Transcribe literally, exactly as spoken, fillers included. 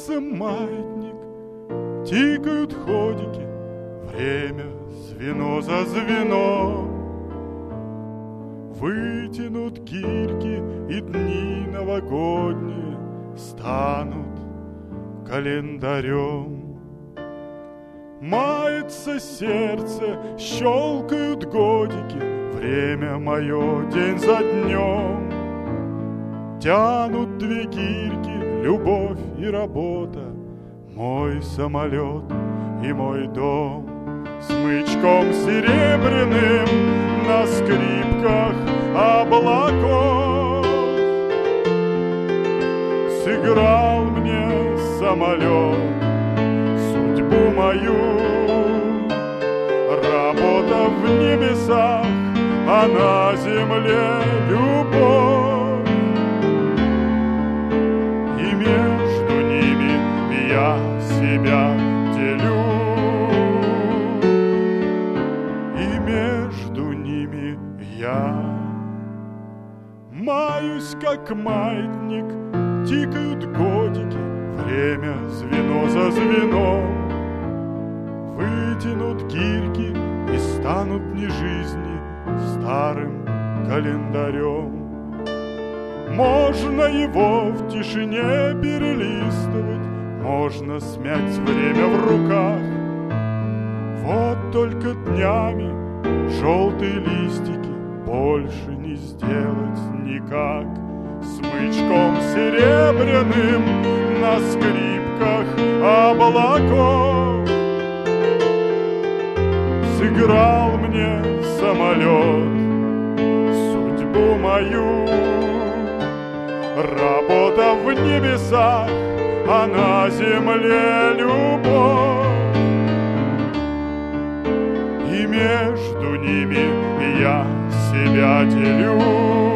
Загорелся маятник, тикают ходики, время звено за звеном. Вытянут кильки, и дни новогодние станут календарем. Мается сердце, щелкают годики, время мое день за днем. Тянут две гирьки, любовь и работа, мой самолет и мой дом. Смычком серебряным на скрипках облаков сыграл мне самолет судьбу мою. Работа в небесах, а на земле любовь, и между ними я себя делю, и между ними я маюсь, как маятник, тикают годики, время звено за звеном. Вытянут гирьки и станут дни жизни старым календарем. Можно его в тишине перелистывать, можно смять время в руках. Вот только днями желтые листики больше не сделать никак. Смычком серебряным на скрипках облаков сыграл мне самолет судьбу мою. Работа в небесах, а на земле любовь, и между ними я себя делю.